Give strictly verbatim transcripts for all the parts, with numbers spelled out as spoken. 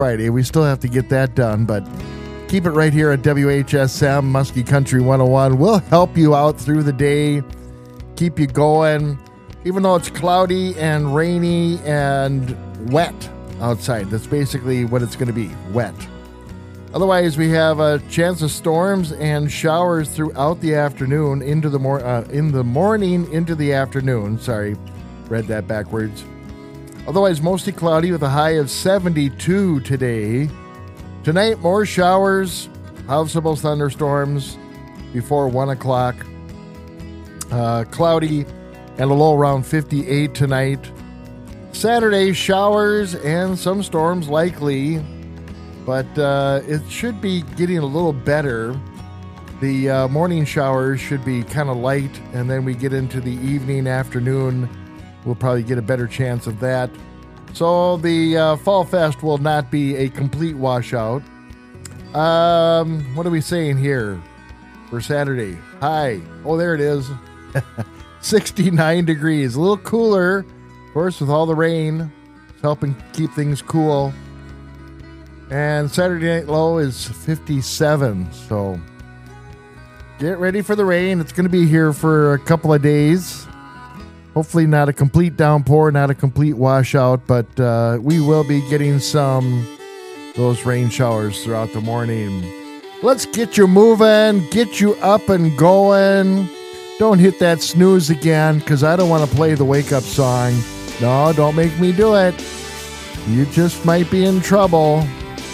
Friday. We still have to get that done, but keep it right here at W H S M, Muskie Country one oh one. We'll help you out through the day, keep you going, even though it's cloudy and rainy and wet outside. That's basically what it's going to be, wet. Otherwise, we have a chance of storms and showers throughout the afternoon into the mor- uh, in the morning into the afternoon. Sorry, read that backwards. Otherwise, mostly cloudy with a high of seventy-two today. Tonight, more showers, possible thunderstorms before one o'clock. Uh, cloudy and a low around fifty-eight tonight. Saturday, showers and some storms likely, but uh, it should be getting a little better. The uh, morning showers should be kind of light, and then we get into the evening, afternoon. We'll probably get a better chance of that. So the uh, Fall Fest will not be a complete washout. Um, what are we saying here for Saturday? Hi. Oh, there it is. sixty-nine degrees. A little cooler, of course, with all the rain. It's helping keep things cool. And Saturday night low is fifty-seven. So get ready for the rain. It's going to be here for a couple of days. Hopefully not a complete downpour, not a complete washout, but uh, we will be getting some those rain showers throughout the morning. Let's get you moving, get you up and going. Don't hit that snooze again, because I don't want to play the wake-up song. No, don't make me do it. You just might be in trouble.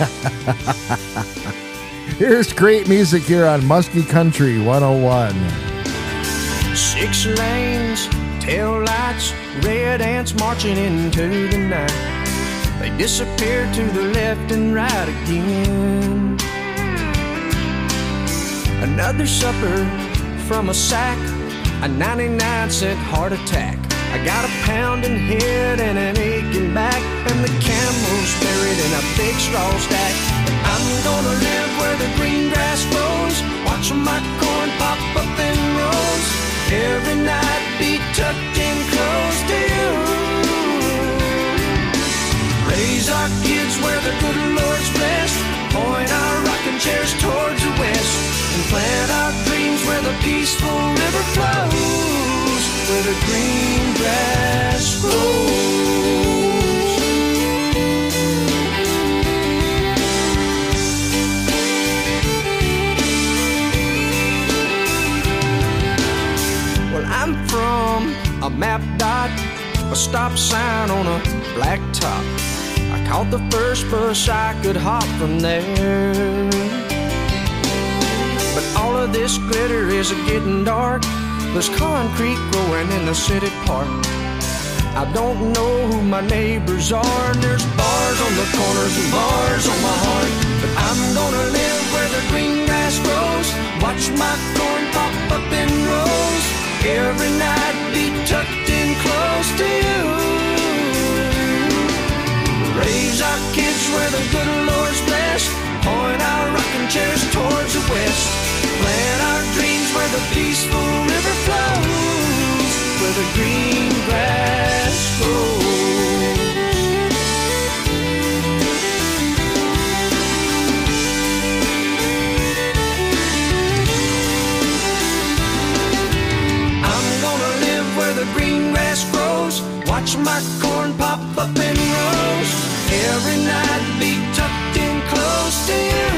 Here's great music here on Muskie Country one oh one. Six lanes, tail lights, red ants marching into the night. They disappear to the left and right again. Another supper from a sack, a ninety-nine cent heart attack. I got a pounding head and an aching back, and the camel's buried in a big straw stack. I'm gonna live where the green grass grows, watching my corn pop up in rows. Every night be tucked in close to you. Raise our kids where the good Lord's blessed, point our rocking chairs towards the west, and plant our dreams where the peaceful river flows, where the green grass grows. Well, I'm from a map dot, a stop sign on a black top. I caught the first bus I could hop from there. But all of this glitter is getting dark. There's concrete growing in the city park. I don't know who my neighbors are. There's bars on the corners and bars on my heart. But I'm gonna live where the green grass grows, watch my corn pop up in rows. Every night be tucked in close to you. Raise our kids where the good Lord's blessed, point our rocking chairs towards the west, plant our dreams where the peaceful river flows, where the green grass grows. I'm gonna live where the green grass grows, watch my corn pop up in rows. Every night be tucked in close to you.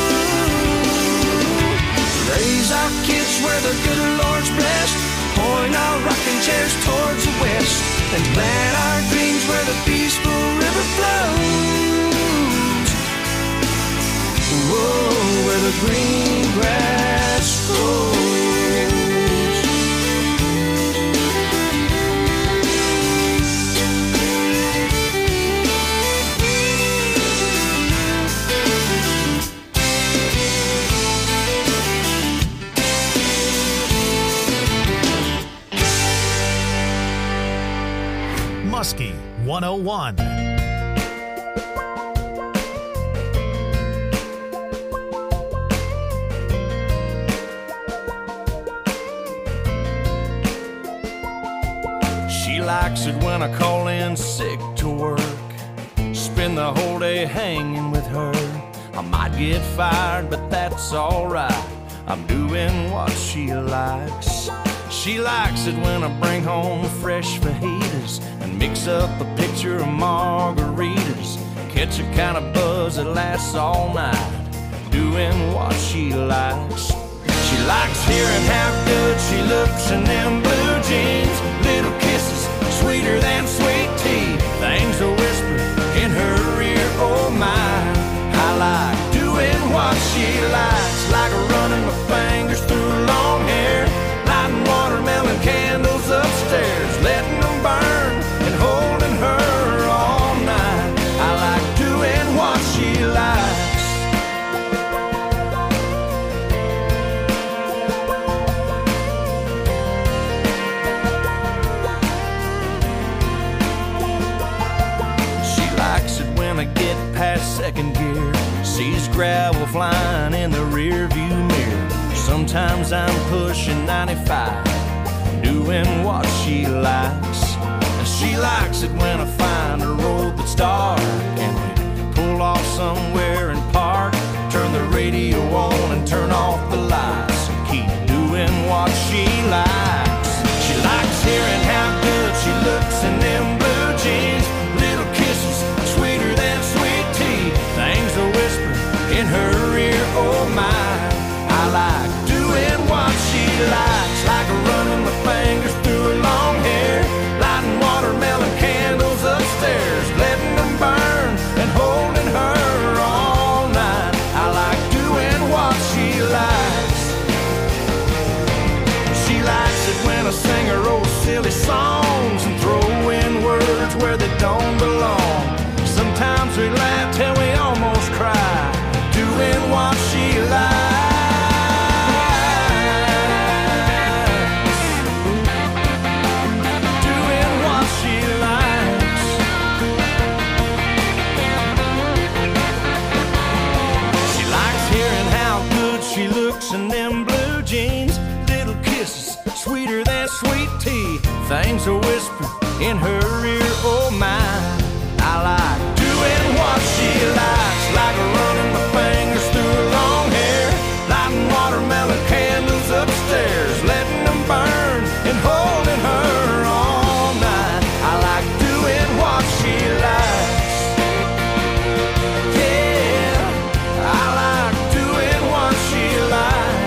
Raise our kids where the good Lord's blessed, point our rocking chairs towards the west, and plant our dreams where the peaceful river flows. Whoa, where the green grass grows. Muskie one oh one. She likes it when I call in sick to work, spend the a whole day hanging with her. I might get fired, but that's alright. I'm doing what she likes. She likes it when I bring home fresh fajitas and mix up a pitcher of margaritas. Catch a kind of buzz that lasts all night, doing what she likes. She likes hearing how good she looks in them blue jeans. Little kisses, sweeter than sweet tea. Things are whispered in her ear, oh my. I like doing what she likes, like running my fingers through long hair, lighting watermelon candles upstairs, letting them burn and holding her all night. I like doing what she likes. I get past second gear, sees gravel flying in the rear view mirror. Sometimes I'm pushing ninety-five, doing what she likes. And she likes it when I find a road that's dark and we pull off somewhere and park, turn the radio on and turn off the lights and keep doing what she likes. She likes hearing how good she looks in them blue jeans. Little kisses, sweeter than sweet tea. Things are whispered in her ear, oh my. I like doing what she likes, like running my fingers through her long hair, lighting watermelon candles upstairs, letting them burn and holding her all night. I like doing what she likes. She likes it when I sing her old silly songs and throw in words where they don't belong. Sometimes we laugh till we almost cry, doing what she likes. Doing what she likes. She likes hearing how good she looks in them blue jeans. Little kisses, sweeter than sweet tea. Things are whispered in her ear, oh my. I like doing what she likes, like running my fingers through her long hair, lighting watermelon candles upstairs, letting them burn and holding her all night. I like doing what she likes. Yeah, I like doing what she likes.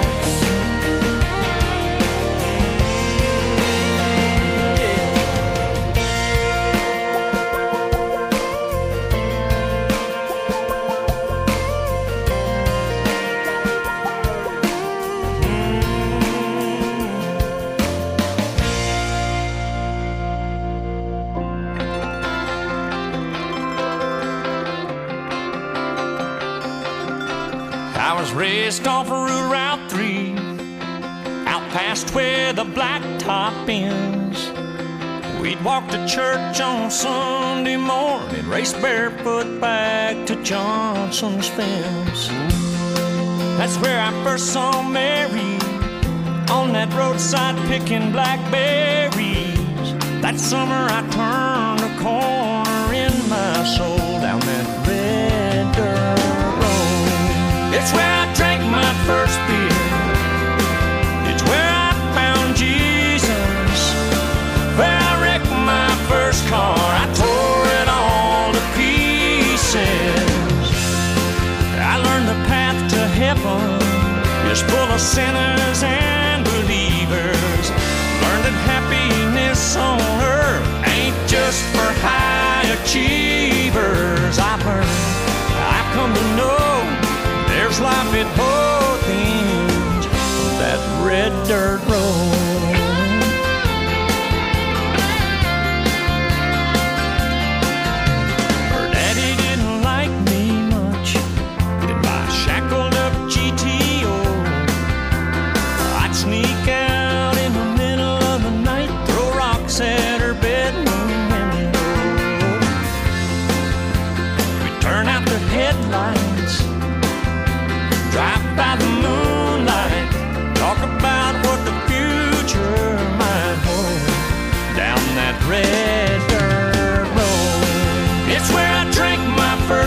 I was raised off of Route three, out past where the blacktop ends. We'd walk to church on Sunday morning, race barefoot back to Johnson's fence. That's where I first saw Mary, on that roadside picking blackberries. That summer I turned a corner in my soul, down that red dirt road. It's where I drank my first beer. It's where I found Jesus. Where I wrecked my first car. I tore it all to pieces. I learned the path to heaven is full of sinners and believers. Learned that happiness on earth ain't just for high achievers. I've learned, I've come to know there's life at both ends of that red dirt road. Her daddy didn't like me much in my shackled up G T O. I'd sneak out in the middle of the night, throw rocks at her bedroom window. We'd turn out the headlights, drive by the moonlight, talk about what the future might hold down that red dirt road. It's where I drank my first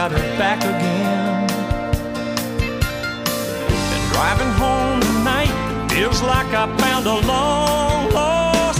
got her back again. And driving home tonight feels like I found a long lost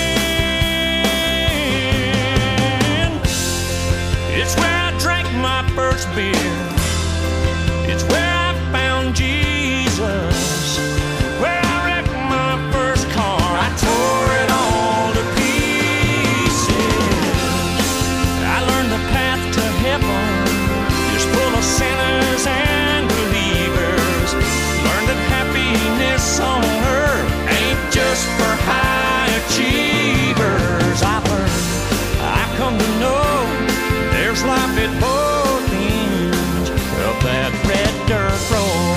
friend. It's where I drank my first beer. It's where I found Jesus. Where I wrecked my first car. I tore it all to pieces. I learned the path to heaven is full of sinners and believers. Learned that happiness on earth ain't just for high achievers. I learned, I come to know there's life at both ends of that red dirt road.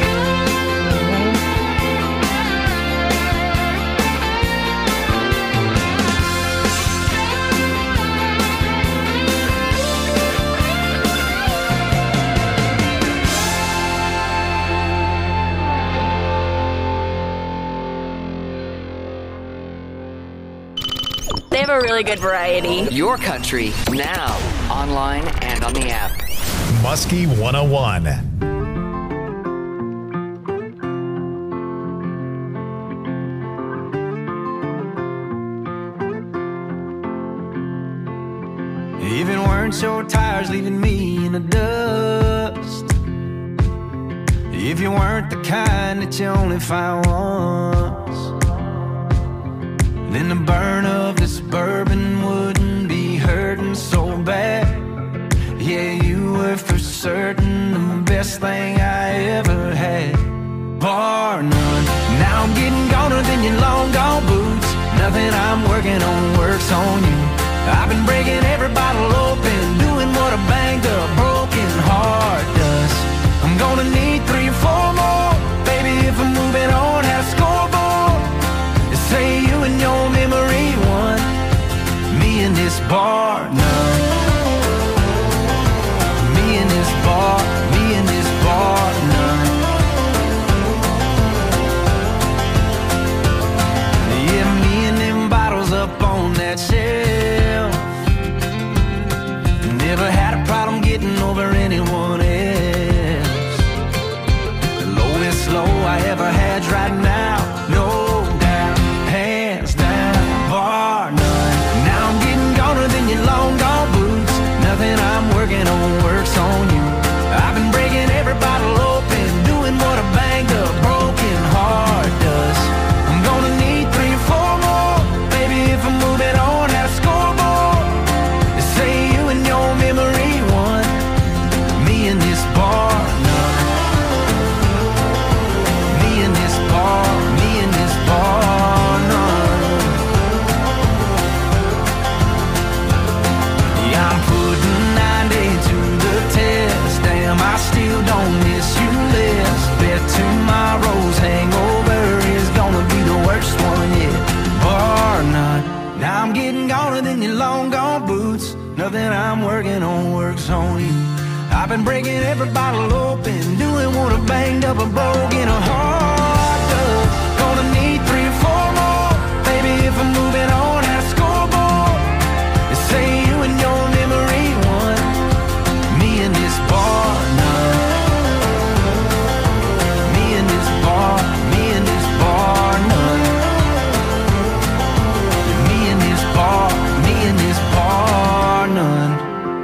They have a really good variety. Your country, now, online and on the app. Muskie one oh one. Even weren't your tires leaving me in the dust. If you weren't the kind that you only find once, then the burn of this bourbon wouldn't be hurting so bad. Yeah, you were for certain the best thing I ever had. Bar none. Now I'm getting goner than your long gone boots. Nothing I'm working on works on you. I've been breaking every bottle open, doing what a banged up broken heart does. I'm gonna need three or four more, baby, if I'm moving on. Had a scoreboard, say you and your memory won. Me and this bar none. Me and this bar, me and this bar none. Yeah, me and them bottles up on that shelf. Never had a problem getting over anyone else. The lowest low I ever had's right now, no doubt, hands down, bar none. Now I'm getting goner than your long gone boots. Nothing I'm working on works on you. I've been breaking every bottle open, doing what a banged up broken heart does. I'm gonna need three or four more, baby, if I'm moving on. Had a scoreboard, they say you and your memory won. Me and this bar none. Me and this bar, me and this bar none. Yeah, I'm putting ninety to the test. Damn, I still don't miss you less. Bet tomorrow's hangover is gonna be the worst one yet. Bar none. Now I'm getting goner than your long gone boots. Nothing I'm working on works on you. I've been breaking every bottle open, doing what a banged up a broken heart does. Gonna need three or four more, baby, if I'm moving on. Had a scoreboard, they say you and your memory won. Me and this bar none. Me and this bar, me and this bar none. Me and this bar, me and this bar none.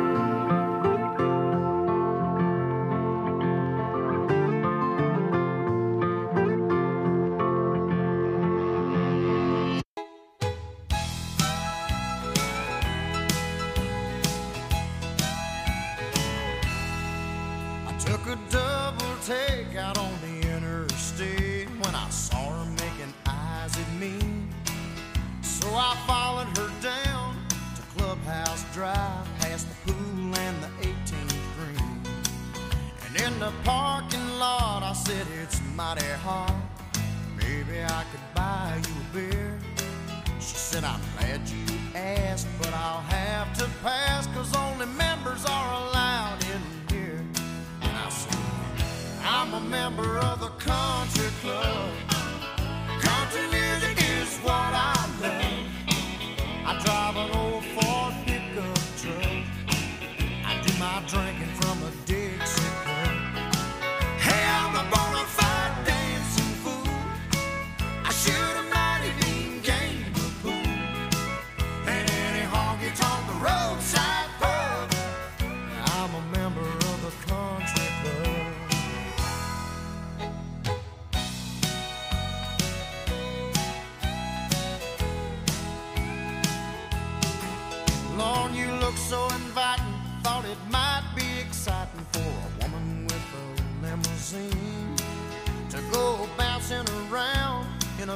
I took a double take out on the interstate when I saw her making eyes at me. So I followed her down to Clubhouse Drive, past the pool and the eighteenth green. And in the parking lot I said, it's mighty hot, maybe I could buy you a beer. She said, I'm glad you asked, but I'll have to pass, 'cause only members are allowed in here. And I said, I'm a member of the country club. Country music is what I love. I drive an old Ford pickup truck. I do my drinking from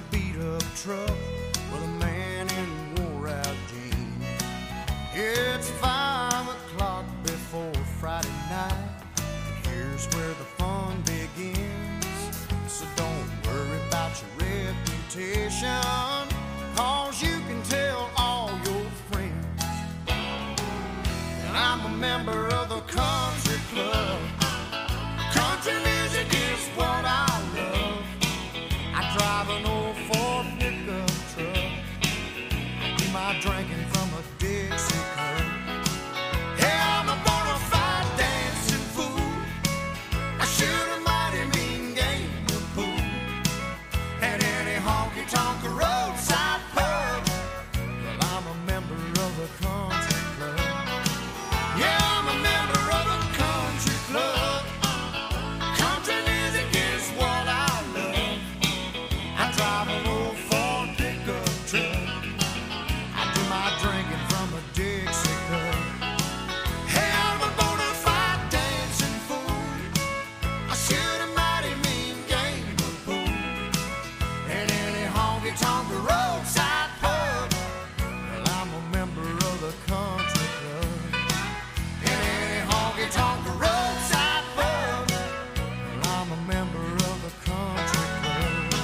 a beat-up truck with a man in wore-out jeans. It's five o'clock before Friday night, and here's where the fun begins. So don't worry about your reputation, 'cause you can tell all your friends. And I'm a member of the country club. Country music is what I love. I drive an old Ford pickup truck. I do my drinking from a Dixie cup. Yeah, I'm a bona fide dancing fool. I shoot a mighty mean game of pool at any honky-tonk roadside pub. Well, I'm a member of the country club. Yeah, I'm a member of the country club. Country music is what I love. I drive an old Ford pickup truck. I do my drinking from a Dixie cup. Hey, I'm a bona fide dancing fool. I shoot a mighty mean game of pool at any honky-tonk roadside pub. Well, I'm a member of the country club. At any honky-tonk roadside pub. Well, I'm a member of the country club.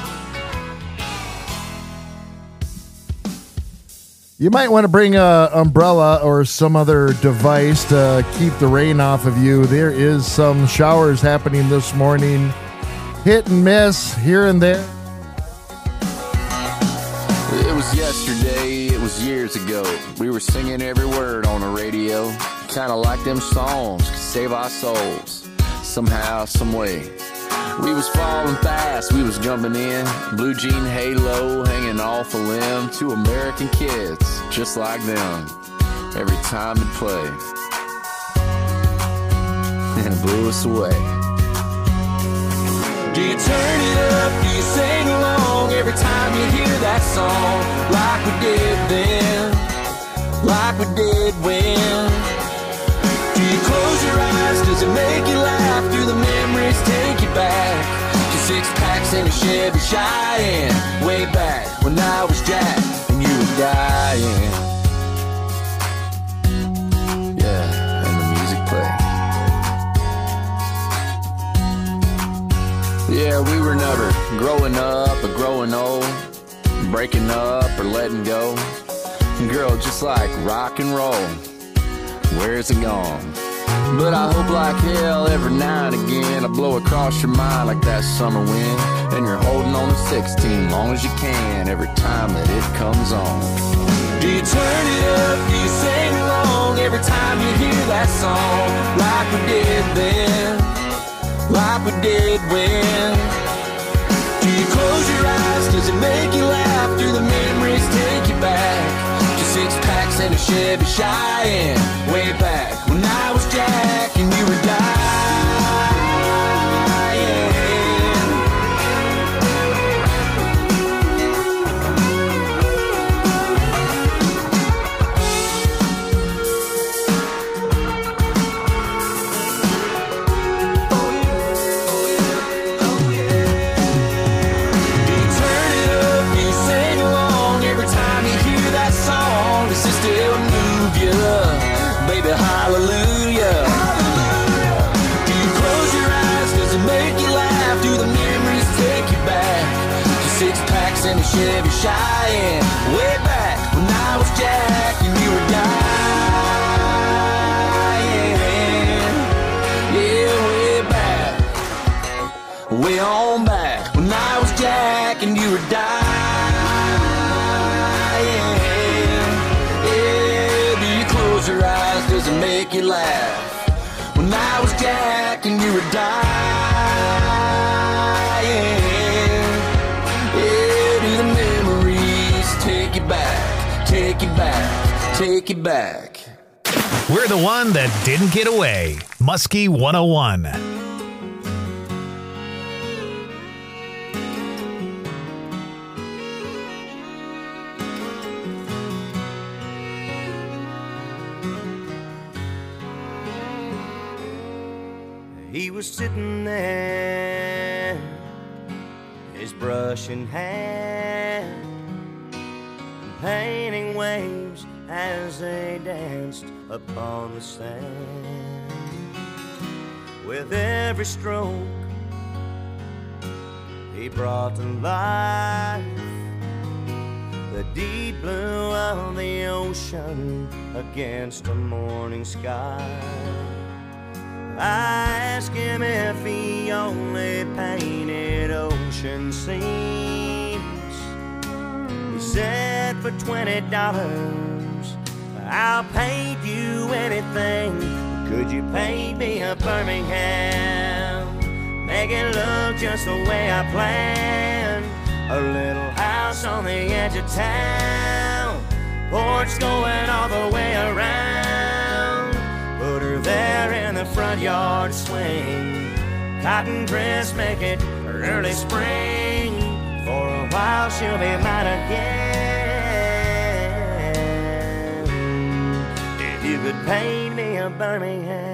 You might want to bring a umbrella or some other device to keep the rain off of you. There is some showers happening this morning. Hit and miss here and there. It was yesterday, it was years ago. We were singing every word on the radio. Kinda like them songs could save our souls. Somehow, some way. We was falling fast, we was jumping in. Blue jean halo hanging off a limb. Two American kids, just like them. Every time it played. And it blew us away. Do you turn it up? Do you sing along every time you hear that song? Like we did then, like we did when. Do you close your eyes? Does it make you laugh? Do the memories take you back to six packs in a Chevy Cheyenne? Way back when I was Jack and you were dying. Yeah, and the music played. Yeah, we were never growing up or growing old, breaking up or letting go. Girl, just like rock and roll, where's it gone? But I hope like hell every now and again I blow across your mind like that summer wind, and you're holding on to sixteen long as you can every time that it comes on. Do you turn it up? Do you sing along every time you hear that song? Like we did then, like we did when. Do you close your eyes? Does it make you laugh? Do the memories take you back to six packs and a Chevy Cheyenne? Way back when I was Jack and you were dying. Do you turn it up? Do you sing along every time you hear that song? Does it still move you? Baby, hallelujah. Do you close your eyes? Does it make you laugh? Do the memories take you back to six packs and a Chevy Cheyenne? Way back when I was Jack and you were dying. Yeah, way back, way on back when I was Jack and you were dying. Your eyes, does it make you laugh? When I was Jack and you were dying. Yeah, do the memories take you back, take you back, take you back. We're the one that didn't get away. Muskie one oh one. He was sitting there, his his brush in hand, painting waves as they danced upon the sand. With every stroke he brought to life the deep blue of the ocean against the morning sky. I asked him if he only painted ocean scenes. He said, for twenty dollars I'll paint you anything. Could you paint me a Birmingham? Make it look just the way I planned. A little house on the edge of town, porch going all the way around. Put her there in the front yard swing, cotton dress, make it early spring. For a while she'll be mine again. If you could paint me a Birmingham.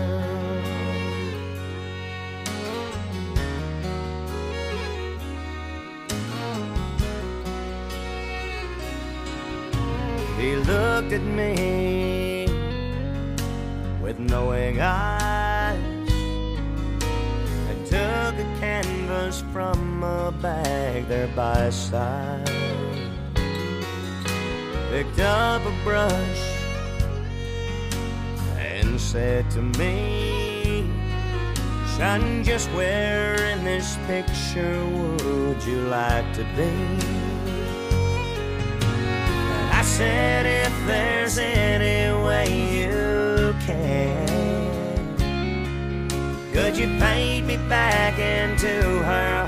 He looked at me with knowing eyes and took a canvas from a bag there by his side. Picked up a brush and said to me, son, just where in this picture would you like to be? I said, if there's any way you can, could you paint me back into her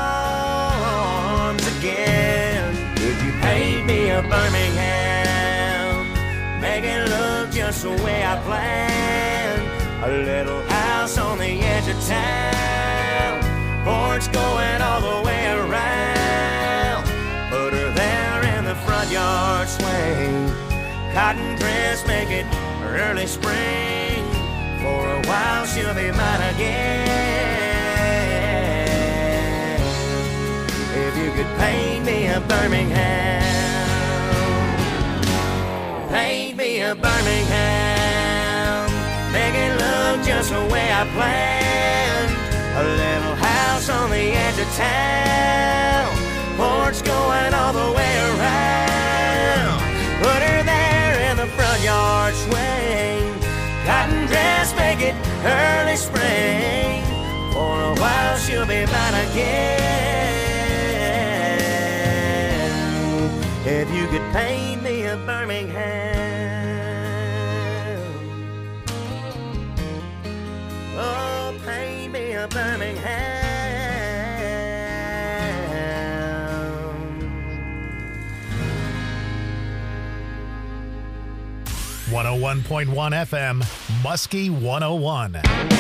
arms again? Could you paint me a Birmingham? Make it look just the way I planned. A little house on the edge of town, porch going all the way around. Put her there in the front yard swing, cotton dress, make it early spring. For a while she'll be mine again. If you could paint me a Birmingham, paint me a Birmingham, make it look just the way I planned. A little house on the edge of town, porch going all the way around. Put her there in the front yard swing, cotton dress, make it early spring. For a while she'll be mine again. If you could paint me a Birmingham, oh, paint me a Birmingham. one oh one point one F M, Muskie one oh one.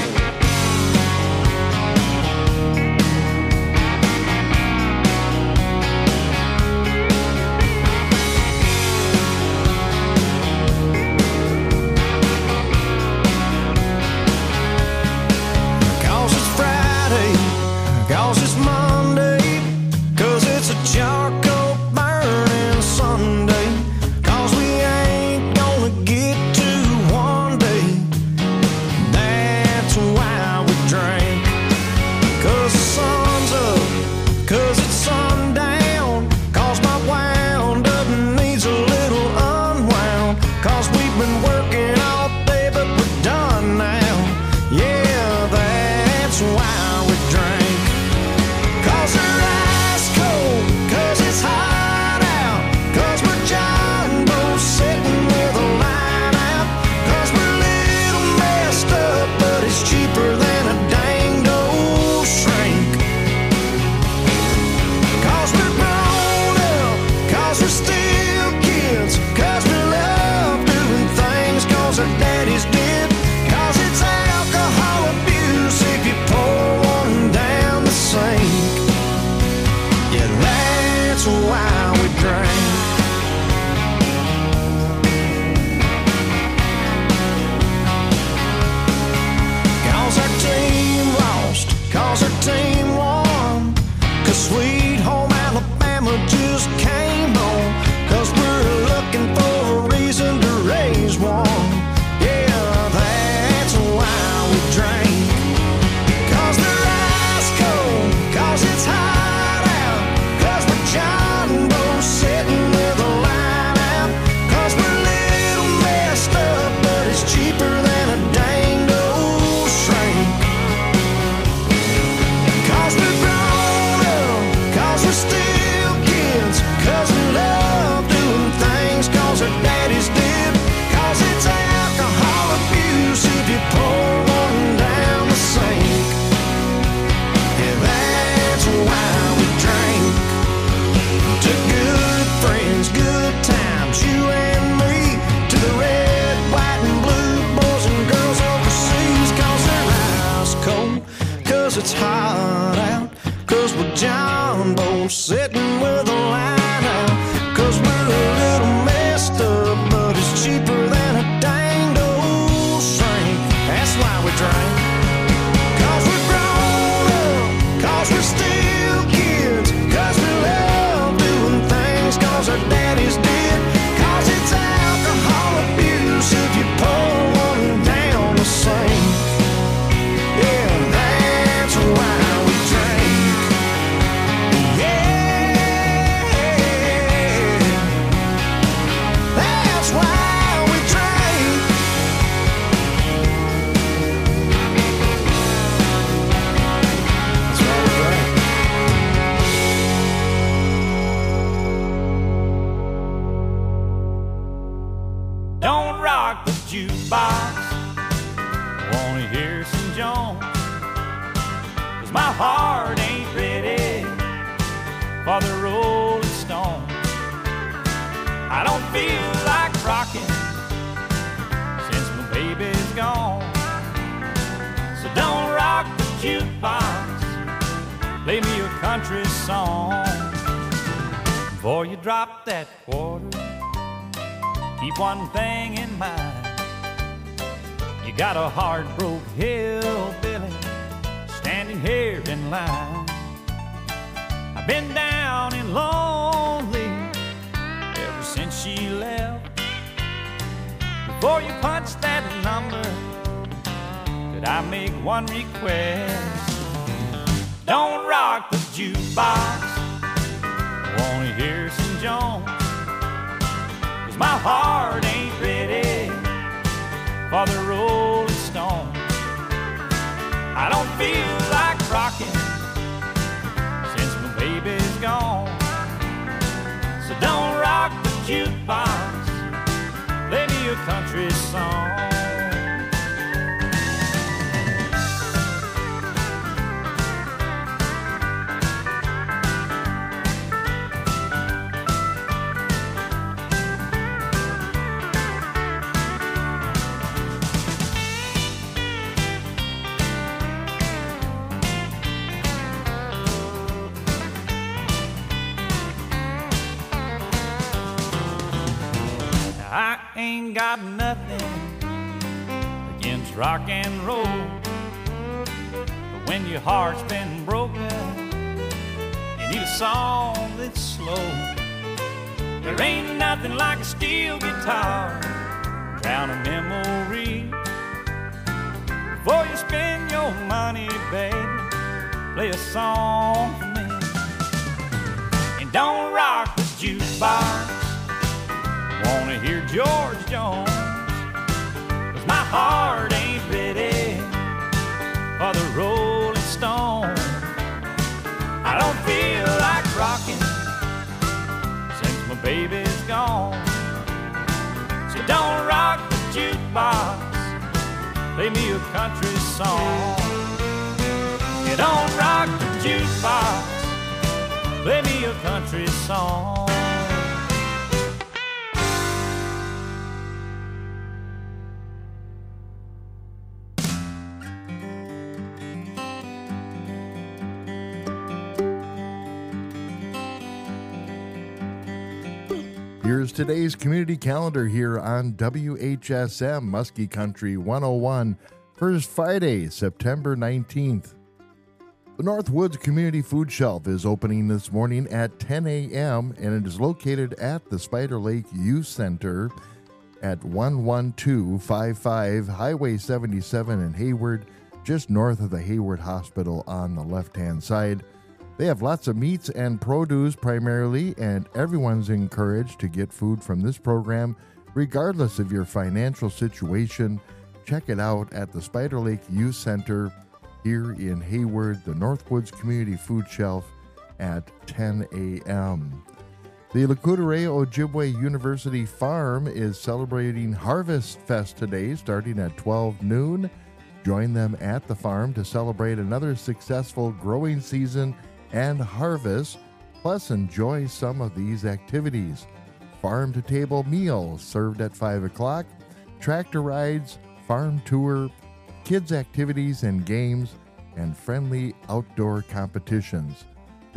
Cause it's Friday, cause it's Monday, cause it's a charcoal burning Sunday, cause we ain't gonna get to one day. That's why we drink. Cause the sun's up, cause it's sundown, cause my wound up needs a little unwound, cause we've been working all day but we're done now. Yeah, that's why we drink. Cause they're ice cold, cause it's hot out, cause we're John Boy sitting with a line out, cause we're a little messed up, but it's cheaper than a danged old shrink. Cause we're grown up, cause we're still kids, cause we love doing things cause our daddies did, cause it's alcohol abuse if you pour one down the sink. Yeah, that's why we drink. Cause our team lost, cause our team won, cause we cause we're jumbo sitting with a line out. Cause we're a little messed up, but it's cheaper than a danged old shrink. That's why we drink. Cause we're grown up, cause we're still kids, cause we love doing things cause our daddies did. Cause it's alcohol abuse if you pour one down the sink. Yeah, that's why we drink. Yeah, that's why we drink. That's why we drink. Don't rock the jukebox. Wanna hear some Jones? Cause my heart ain't ready for the Rolling Stones. I don't feel like rocking since my baby's gone. So don't rock the jukebox. Play me a country song. Before you drop that quarter, keep one thing in mind. You got a hard-broke hillbilly standing here in line. I've been down and lonely ever since she left. Before you punch that number, could I make one request? Don't rock the jukebox. I wanna hear some Jones. My heart ain't ready for the Rolling Stones. I don't feel like rocking since my baby's gone. So don't rock the jukebox. Play me a country song. I ain't got nothing against rock and roll, but when your heart's been broken, you need a song that's slow. There ain't nothing like a steel guitar, drown a memory. Before you spend your money, baby, play a song for me. And don't rock the jukebox. Wanna hear George Jones, cause my heart ain't ready for the Rolling Stones. I don't feel like rocking since my baby's gone. So don't rock the jukebox, play me a country song. You don't rock the jukebox, play me a country song. Here's today's community calendar here on W H S M Muskie Country one oh one for Friday, September nineteenth. The Northwoods Community Food Shelf is opening this morning at ten a.m. and it is located at the Spider Lake Youth Center at one one two five five Highway seventy-seven in Hayward, just north of the Hayward Hospital on the left-hand side. They have lots of meats and produce primarily, and everyone's encouraged to get food from this program regardless of your financial situation. Check it out at the Spider Lake Youth Center here in Hayward, the Northwoods Community Food Shelf at ten a.m. The Lakudere Ojibwe University Farm is celebrating Harvest Fest today starting at twelve noon. Join them at the farm to celebrate another successful growing season and harvest, plus enjoy some of these activities. Farm-to-table meals served at five o'clock, tractor rides, farm tour, kids' activities and games, and friendly outdoor competitions.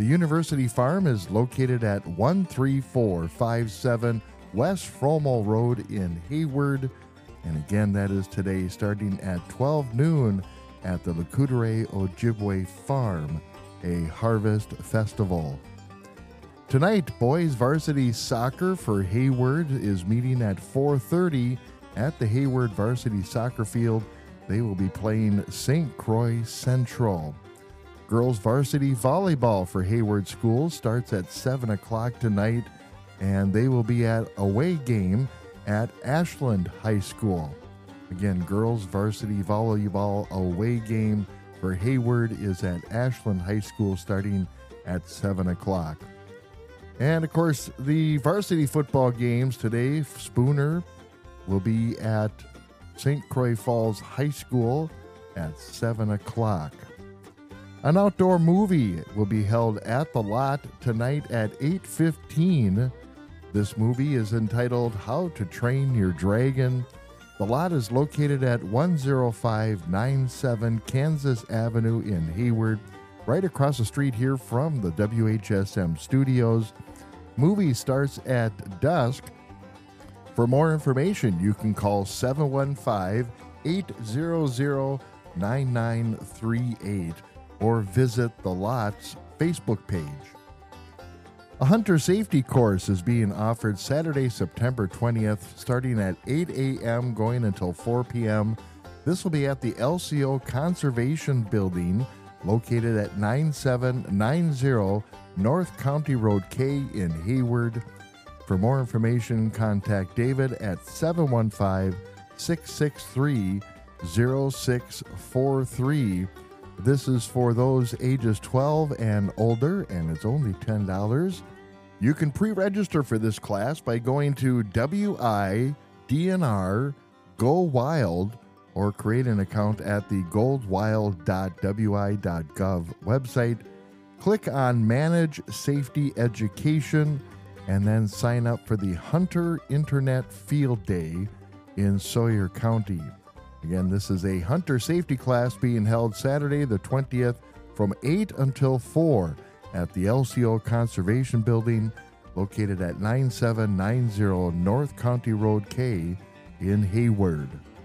The University Farm is located at one three four five seven West Fromel Road in Hayward. And again, that is today starting at twelve noon at the Lekudere Ojibwe Farm, a harvest festival. Tonight, boys varsity soccer for Hayward is meeting at four thirty at the Hayward Varsity Soccer Field. They will be playing Saint Croix Central. Girls varsity volleyball for Hayward Schools starts at seven o'clock tonight, and they will be at away game at Ashland High School. Again, girls varsity volleyball away game for Hayward is at Ashland High School starting at seven o'clock. And of course, the varsity football games today, Spooner will be at Saint Croix Falls High School at seven o'clock. An outdoor movie will be held at the lot tonight at eight fifteen. This movie is entitled How to Train Your Dragon. The lot is located at one oh five nine seven Kansas Avenue in Hayward, right across the street here from the W H S M studios. Movie starts at dusk. For more information, you can call seven one five, eight hundred, nine nine three eight or visit the lot's Facebook page. A hunter safety course is being offered Saturday, September twentieth, starting at eight a.m. going until four p.m. This will be at the L C O Conservation Building, located at nine seven nine zero North County Road K in Hayward. For more information, contact David at seven one five, six six three, zero six four three. This is for those ages twelve and older, and it's only ten dollars. You can pre-register for this class by going to W I D N R Go Wild or create an account at the goldwild dot w i dot gov website. Click on Manage Safety Education and then sign up for the Hunter Internet Field Day in Sawyer County. Again, this is a hunter safety class being held Saturday the twentieth from eight until four at the L C O Conservation Building, located at nine seven nine zero North County Road K in Hayward.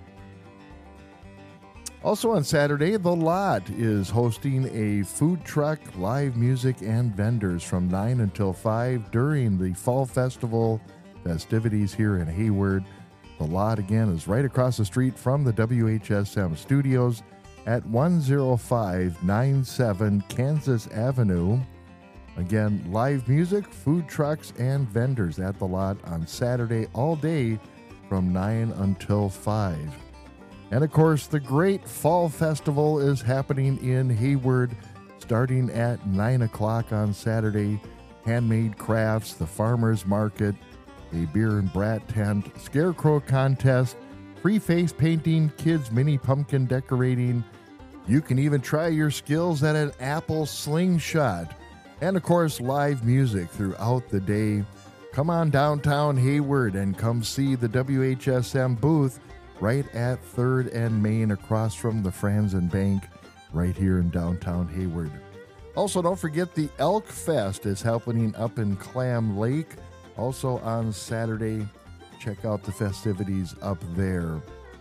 Also on Saturday, The Lot is hosting a food truck, live music, and vendors from nine until five during the Fall Festival festivities here in Hayward. The Lot, again, is right across the street from the W H S M studios at one oh five nine seven Kansas Avenue. Again, live music, food trucks, and vendors at The Lot on Saturday all day from nine until five. And of course, the Great Fall Festival is happening in Hayward starting at nine o'clock on Saturday. Handmade crafts, the farmers market, a beer and brat tent, scarecrow contest, free face painting, kids mini pumpkin decorating. You can even try your skills at an apple slingshot. And of course, live music throughout the day. Come on downtown Hayward and come see the W H S M booth right at third and Main across from the Franzen Bank right here in downtown Hayward. Also, don't forget the Elk Fest is happening up in Clam Lake. Also on Saturday, check out the festivities up there.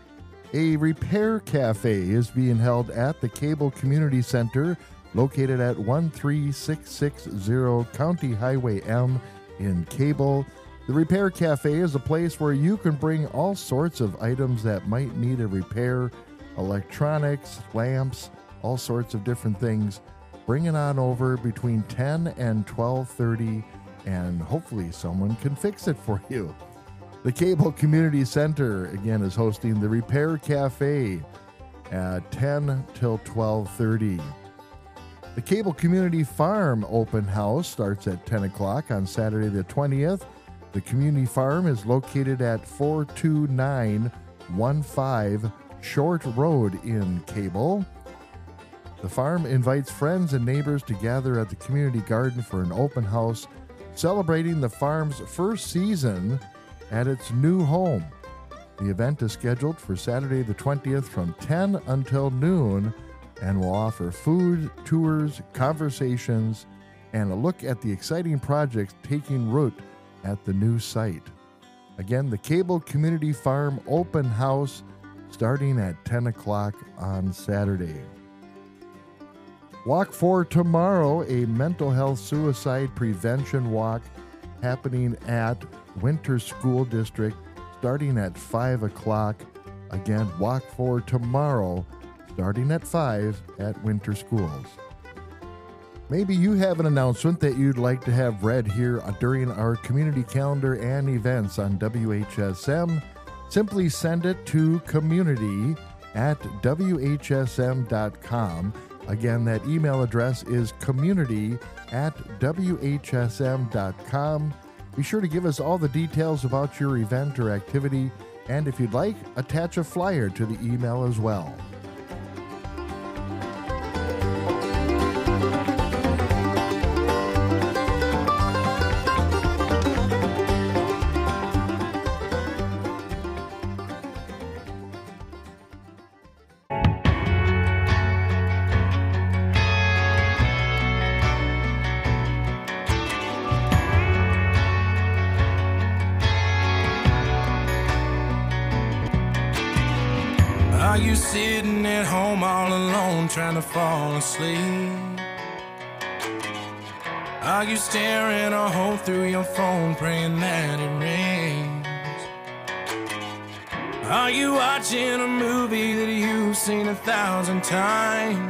A repair cafe is being held at the Cable Community Center, located at one three six six zero County Highway M in Cable. The Repair Cafe is a place where you can bring all sorts of items that might need a repair, electronics, lamps, all sorts of different things. Bring it on over between ten and twelve thirty, and hopefully someone can fix it for you. The Cable Community Center, again, is hosting the Repair Cafe at ten till twelve thirty. The Cable Community Farm Open House starts at ten o'clock on Saturday the twentieth. The community farm is located at four two nine one five Short Road in Cable. The farm invites friends and neighbors to gather at the community garden for an open house celebrating the farm's first season at its new home. The event is scheduled for Saturday the twentieth from ten until noon and will offer food, tours, conversations, and a look at the exciting projects taking root at the new site. Again, the Cable Community Farm Open House starting at ten o'clock on Saturday. Walk for Tomorrow, a mental health suicide prevention walk happening at Winter School District starting at five o'clock. Again, Walk for Tomorrow starting at five at Winter Schools. Maybe you have an announcement that you'd like to have read here during our community calendar and events on W H S M. Simply send it to community at W H S M dot com. Again, that email address is community at W H S M dot com. Be sure to give us all the details about your event or activity, and if you'd like, attach a flyer to the email as well. Are you sitting at home all alone trying to fall asleep? Are you staring a hole through your phone praying that it rains? Are you watching a movie that you've seen a thousand times?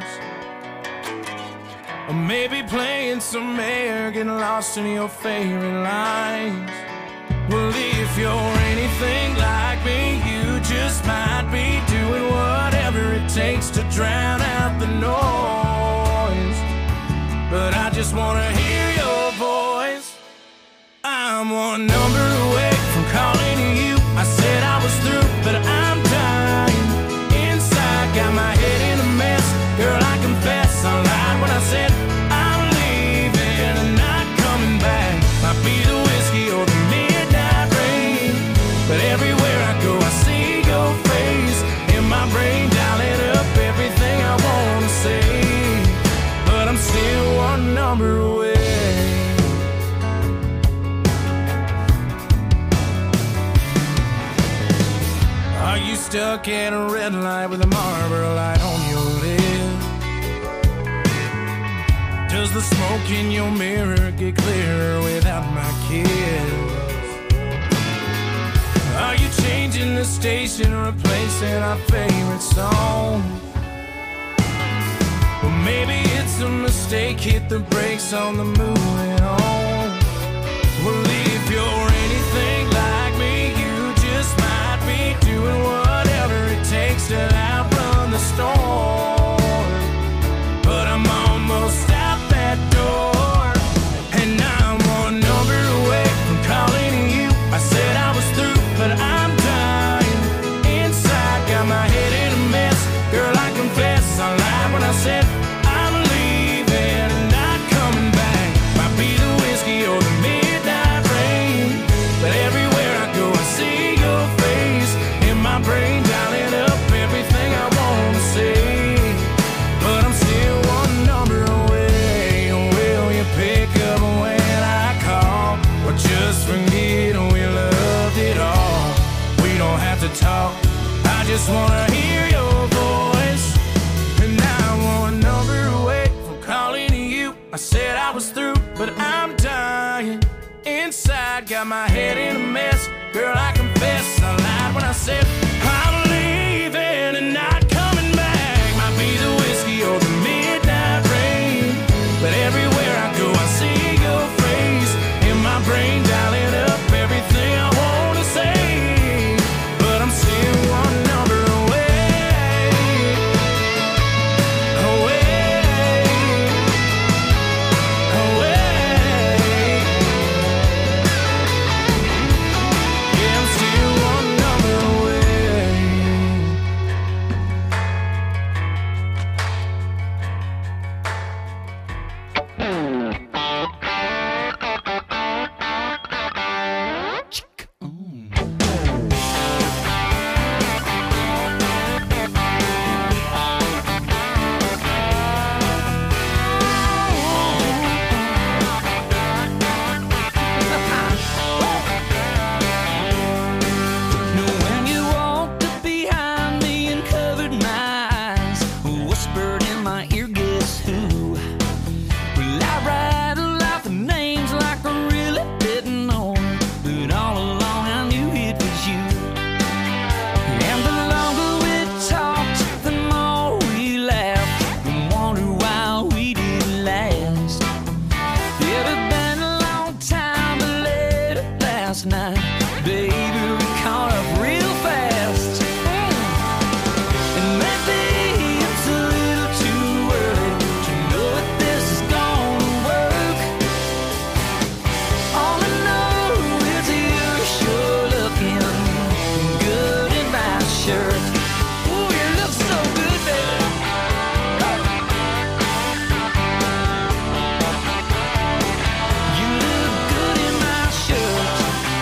Or maybe playing some air, getting lost in your favorite lines? Well, if you're anything like me, you just might be doing whatever it takes to drown out the noise. But I just want to hear your voice. I'm one number away from calling you. I said I was through, but I'm dying inside. Got my head in a mess. Girl, I confess I lied when I said I'm leaving and not coming back. Might be the whiskey or the midnight rain, but everywhere I go I see your face in my brain, dialing up everything I want to say. But I'm still one number away. Are you stuck at a red light with a Marlboro light on your lip? Does the smoke in your mirror get clearer without my kiss? Are you changing the station, replacing our favorite song? Well, maybe it's a mistake, hit the brakes on the moving on. Well, if you're anything like me, you just might be doing whatever it takes to outrun the storm. But I'm almost out that door, and I'm one number away from calling you. I said I was through, but I'm dying inside. Got my head in a mess. Girl, I confess I lied when I said I'm leaving and not coming back. Might be the whiskey or the midnight rain, but everywhere I go I see your face in my brain, dialing up everything I want to say. But I'm still one number away. Will you pick up when I call, or just forget we loved it all? We don't have to talk, I just wanna hear your voice. And I'm one number away from calling you. I said I was through, but I'm dying inside. Got my head in a mess. Girl, I confess I lied when I said I'm leaving and not coming back. Might be the whiskey or the midnight rain, but everywhere I go I see your face in my brain, dialing up everything I want to say. But I'm still one number away, away, away. Yeah, I'm still one number away. last night. Baby, we caught up real fast. And maybe it's a little too early to know if this is gonna work. All I know is you're sure looking good in my shirt. Ooh, you look so good, baby. You look good in my shirt.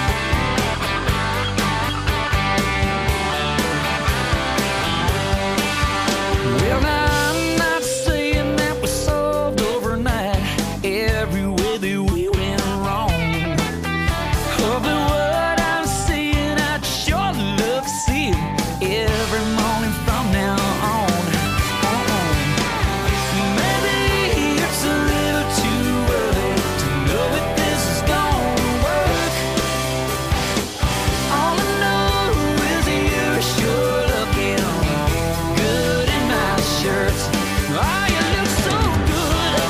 Well, now I'm not saying that was solved overnight. Every way that we went wrong. Oh, but what I'm seeing, I'd sure love to see it every morning from now on. Uh-uh. Maybe it's a little too early to know if this is gonna work. All I know is you're sure looking good in my shirt. Oh, you look so good.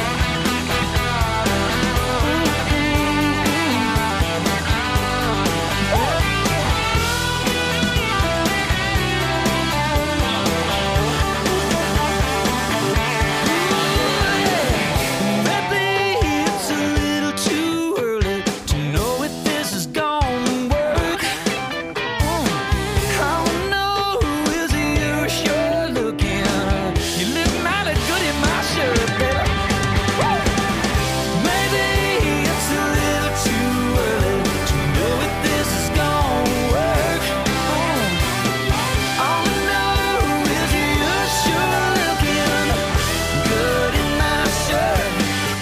Maybe it's a little too early to know if this is gonna work. All I know is you're sure looking. You look mighty good in my shirt, baby. Maybe it's a little too early to know if this is gonna work. All I know is you're sure looking good in my shirt.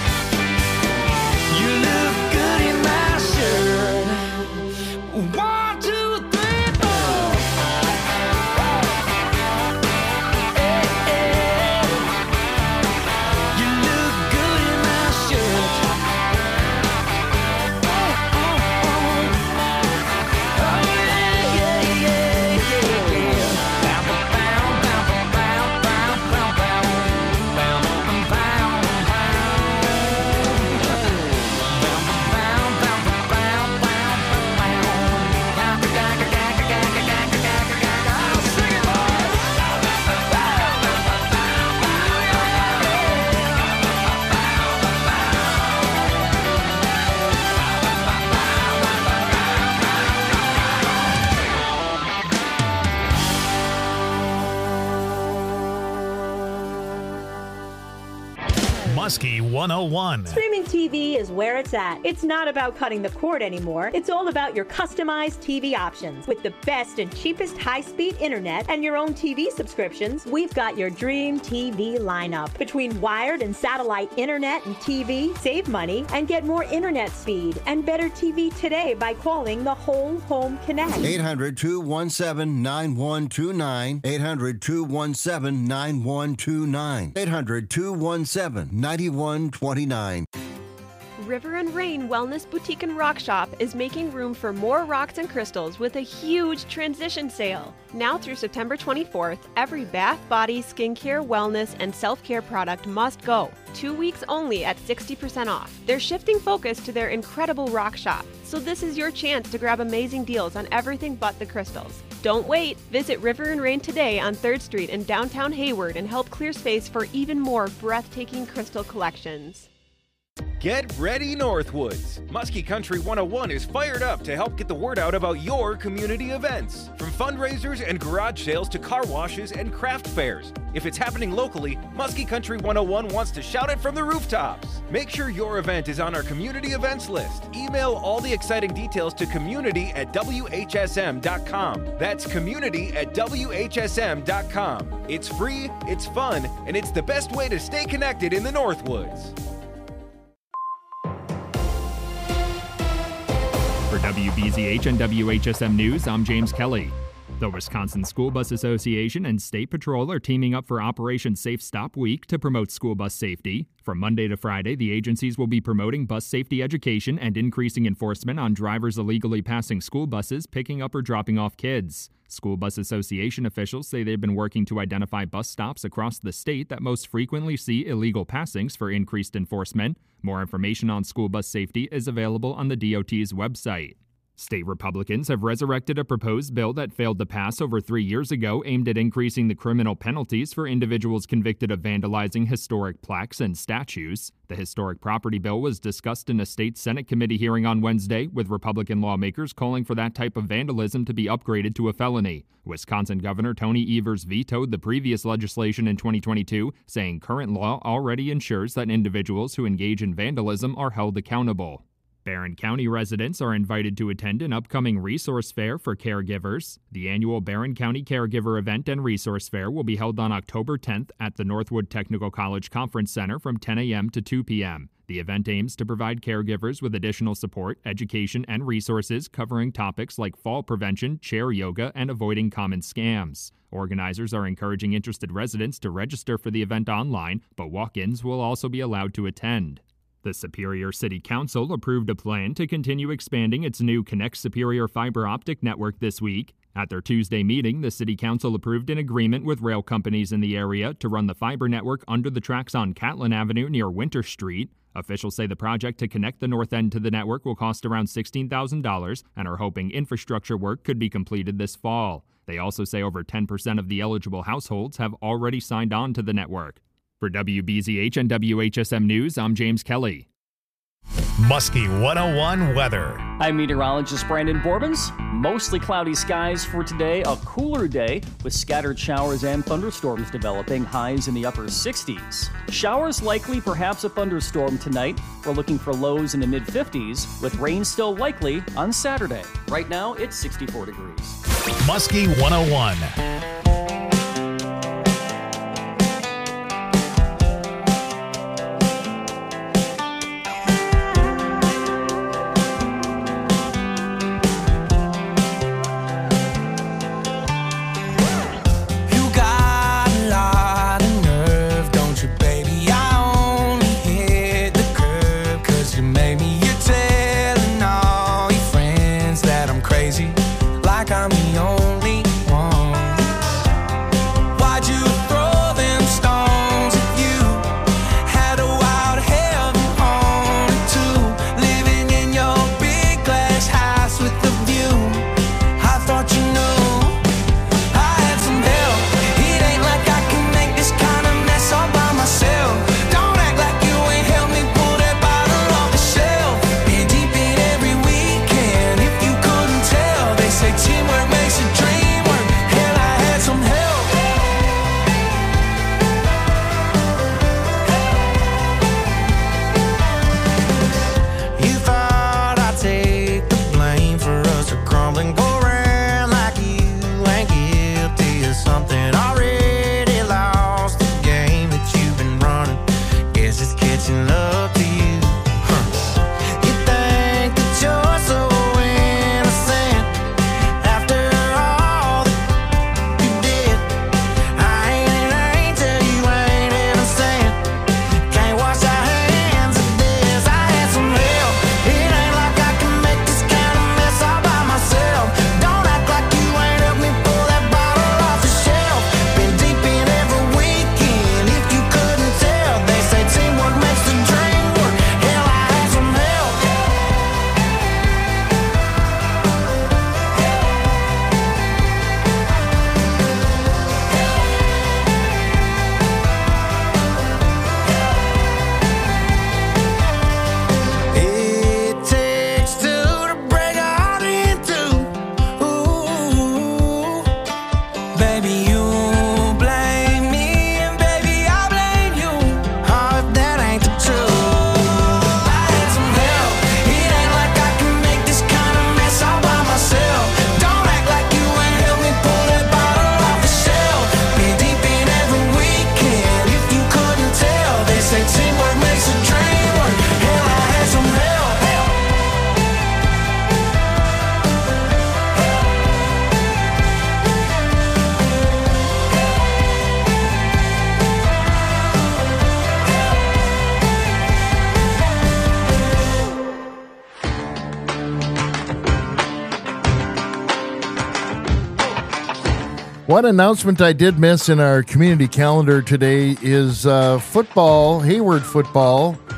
You look good in my shirt. One, two, three, four. Hey, hey. You look good in my shirt. Oh, oh, oh. Oh, yeah, yeah, yeah, yeah, yeah. Bow, bow, bow, bow, bow, bow, bow, bow. Bow, bow, bow, Muskie one oh one. Streaming T V is where it's at. It's not about cutting the cord anymore. It's all about your customized T V options. With the best and cheapest high-speed internet and your own T V subscriptions, we've got your dream T V lineup. Between wired and satellite internet and T V, save money and get more internet speed and better T V today by calling the Whole Home Connect. eight hundred, two one seven, nine one two nine. eight hundred, two one seven, nine one two nine. eight hundred, two one seven, nine one two nine. River and Rain Wellness Boutique and Rock Shop is making room for more rocks and crystals with a huge transition sale. Now through September twenty-fourth, every bath, body, skincare, wellness, and self-care product must go. Two weeks only at sixty percent off. They're shifting focus to their incredible rock shop. So this is your chance to grab amazing deals on everything but the crystals. Don't wait. Visit River and Rain today on third Street in downtown Hayward and help clear space for even more breathtaking crystal collections. Get ready, Northwoods! Muskie Country one oh one is fired up to help get the word out about your community events. From fundraisers and garage sales to car washes and craft fairs. If it's happening locally, Muskie Country one oh one wants to shout it from the rooftops. Make sure your event is on our community events list. Email all the exciting details to community at W H S M dot com. That's community at W H S M dot com. It's free, it's fun, and it's the best way to stay connected in the Northwoods. For W B Z H and W H S M News, I'm James Kelly. The Wisconsin School Bus Association and State Patrol are teaming up for Operation Safe Stop Week to promote school bus safety. From Monday to Friday, the agencies will be promoting bus safety education and increasing enforcement on drivers illegally passing school buses, picking up or dropping off kids. School Bus Association officials say they've been working to identify bus stops across the state that most frequently see illegal passings for increased enforcement. More information on school bus safety is available on the D O T's website. State Republicans have resurrected a proposed bill that failed to pass over three years ago aimed at increasing the criminal penalties for individuals convicted of vandalizing historic plaques and statues. The historic property bill was discussed in a state Senate committee hearing on Wednesday, with Republican lawmakers calling for that type of vandalism to be upgraded to a felony. Wisconsin Governor Tony Evers vetoed the previous legislation in twenty twenty-two, saying current law already ensures that individuals who engage in vandalism are held accountable. Barron County residents are invited to attend an upcoming resource fair for caregivers. The annual Barron County Caregiver Event and Resource Fair will be held on October tenth at the Northwood Technical College Conference Center from ten a.m. to two p.m. The event aims to provide caregivers with additional support, education, and resources covering topics like fall prevention, chair yoga, and avoiding common scams. Organizers are encouraging interested residents to register for the event online, but walk-ins will also be allowed to attend. The Superior City Council approved a plan to continue expanding its new Connect Superior fiber optic network this week. At their Tuesday meeting, the City Council approved an agreement with rail companies in the area to run the fiber network under the tracks on Catlin Avenue near Winter Street. Officials say the project to connect the north end to the network will cost around sixteen thousand dollars and are hoping infrastructure work could be completed this fall. They also say over ten percent of the eligible households have already signed on to the network. For W B Z H and W H S M News, I'm James Kelly. Muskie one oh one weather. I'm meteorologist Brandon Borbens. Mostly cloudy skies for today. A cooler day with scattered showers and thunderstorms developing. Highs in the upper sixties. Showers likely, perhaps a thunderstorm tonight. We're looking for lows in the mid fifties with rain still likely on Saturday. Right now, it's sixty-four degrees. Muskie one oh one. One announcement I did miss in our community calendar today is uh, football, Hayward football,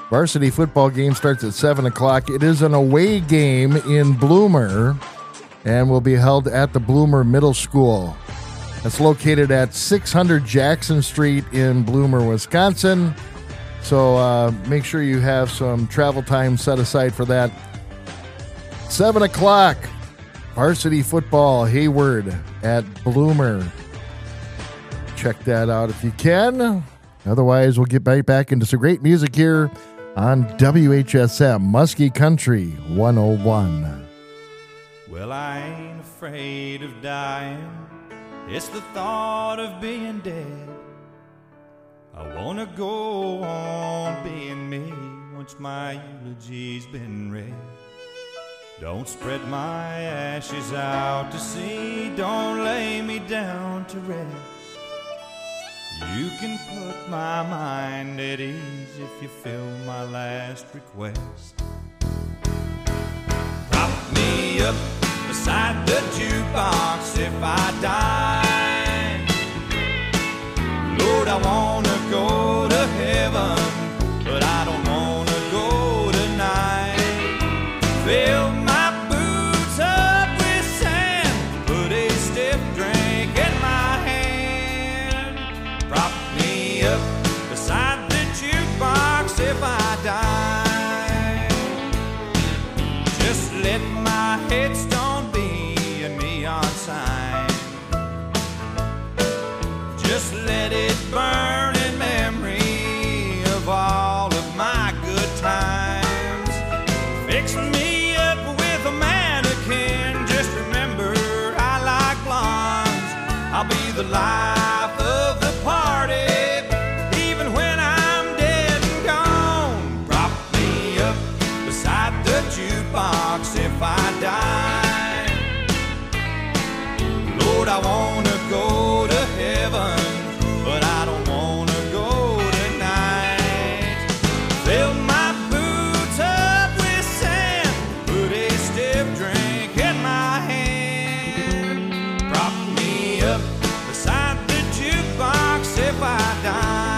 Varsity football game starts at seven o'clock. It is an away game in Bloomer and will be held at the Bloomer Middle School. That's located at six hundred Jackson Street in Bloomer, Wisconsin. So uh, make sure you have some travel time set aside for that. seven o'clock, varsity football, Hayward at Bloomer. Check that out if you can. Otherwise, we'll get right back into some great music here on W H S M, Muskie Country one oh one. Well, I ain't afraid of dying. It's the thought of being dead. I wanna go on being me once my eulogy's been read. Don't spread my ashes out to sea. Don't lay me down to rest. You can put my mind at ease if you fill my last request. Prop me up beside the jukebox if I die. Lord, I wanna go to heaven, but I don't wanna go tonight. Fill my boots up with sand, put a stiff drink in my hand. Prop me up beside the jukebox if I die. Just let my headstone be a neon sign. Just let it burn in memory of all of my good times. Fix me up with a mannequin. Just remember I like blondes. I'll be the life of the party, even when I'm dead and gone. Prop me up beside the jukebox if I die. Lord, I wanna go to heaven, but I don't wanna go tonight. Fill my boots up with sand, put a stiff drink in my hand. Prop me up beside the jukebox if I die.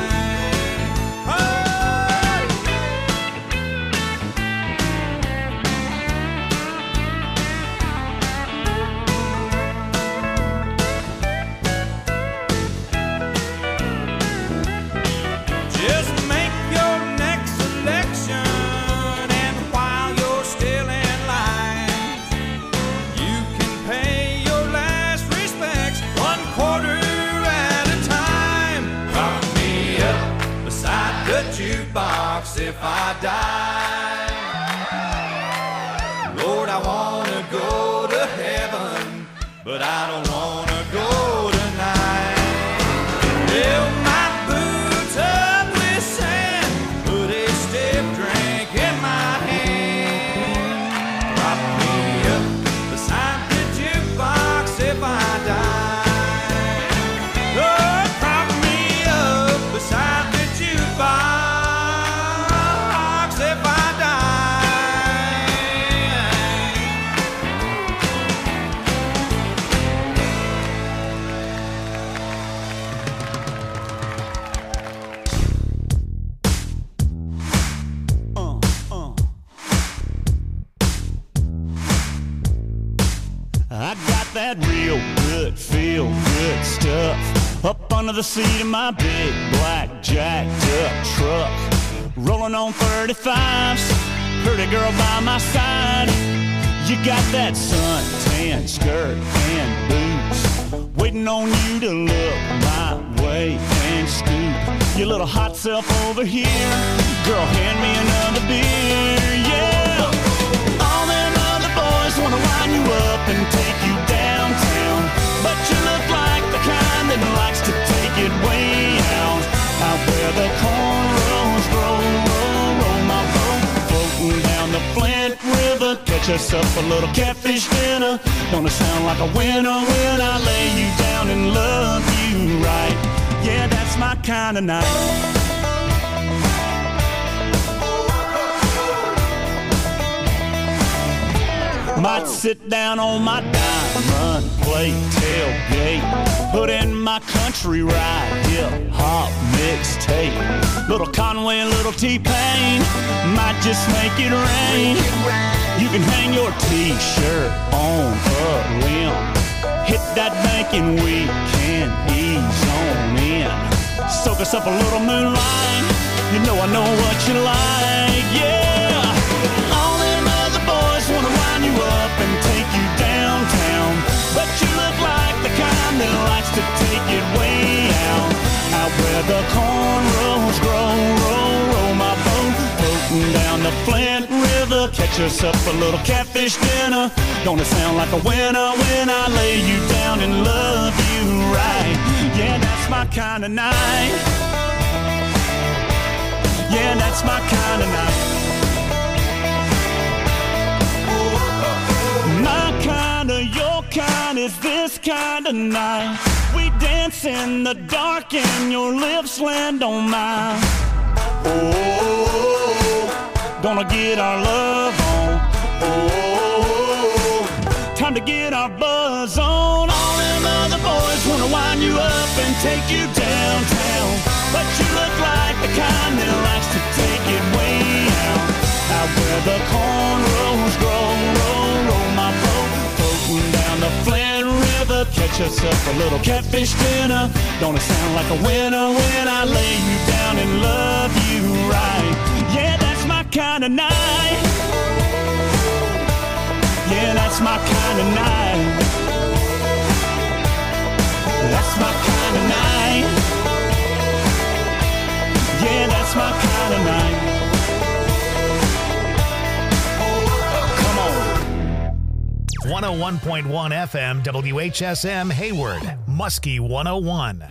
Just make your next selection, and while you're still in line, you can pay your last respects one quarter at a time. Prop me up beside the jukebox if I die. Lord, I wanna go to heaven, but I don't wanna go tonight. Fill my boots up with sand, put a stiff drink in my hand. Prop me up beside the jukebox if I die. Lord, prop me up beside the jukebox if I die. I got that real good, feel good stuff up under the seat of my big black jacked up truck. Rolling on thirty-fives, pretty girl by my side. You got that suntan skirt and boots, waiting on you to look my way and scoop your little hot self over here. Girl, hand me another beer, yeah. All them other boys wanna line you up and take you downtown, but you look like the kind that likes to take it way out, out where the cornrows roll, roll, roll my boat, floating down the Flint River. Catch us up a little catfish dinner. Don't it sound like a winner when I lay you down and love you right? Yeah, that's my kind of night. Might sit down on my diamond plate tailgate, put in my country ride, hip hop mixtape. Little Conway and little T-Pain might just make it rain. You can hang your t-shirt on a limb. Hit that banking weekend, ease on in. Soak us up a little moonlight. You know I know what you like, yeah. All them other boys wanna wind you up and take you downtown, but you look like the kind that likes to take it way out. Out where the cornrows grow, roll, roll my boat, floating down the Flint River. Catch us up a little catfish dinner. Gonna sound like a winner when I lay you down and love you right. Yeah, that's my kind of night. Yeah, that's my kind of night. My kind of, your kind is this kind of night. We dance in the dark and your lips land on mine. Oh, gonna get our love on. Oh, time to get our buzz on. All them other boys wanna wind you up and take you downtown, but you look like the kind that likes to take it way out. Out where the cornrows grow, roll, roll my boat, floating down the Flint River. Catch us up a little catfish dinner. Gonna sound like a winner when I lay you down and love you right. Yeah, that's my kind of night. Yeah, that's my kind of night. That's my kind of night. Yeah, that's my kind of night. Come on. one oh one point one F M W H S M Hayward, Muskie one oh one.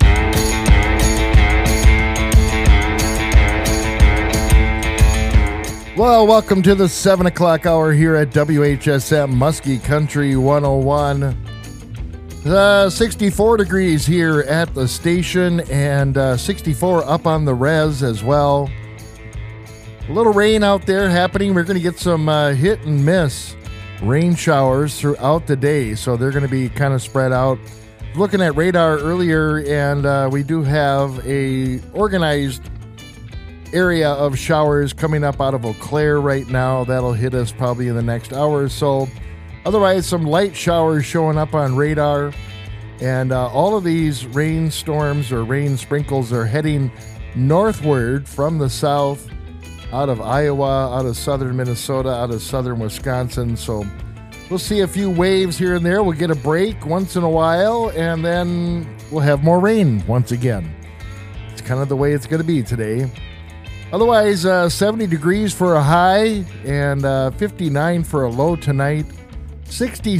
Well, welcome to the seven o'clock hour here at W H S M Muskie Country one oh one. Uh, sixty-four degrees here at the station and uh, sixty-four up on the res as well. A little rain out there happening. We're going to get some uh, hit and miss rain showers throughout the day, so they're going to be kind of spread out. Looking at radar earlier, and uh, we do have a organized area of showers coming up out of Eau Claire right now. That'll hit us probably in the next hour or so. Otherwise, some light showers showing up on radar. And uh, all of these rainstorms or rain sprinkles are heading northward from the south, out of Iowa, out of southern Minnesota, out of southern Wisconsin. So we'll see a few waves here and there. We'll get a break once in a while, and then we'll have more rain once again. It's kind of the way it's going to be today. Otherwise, uh, seventy degrees for a high and uh, fifty-nine for a low tonight. sixty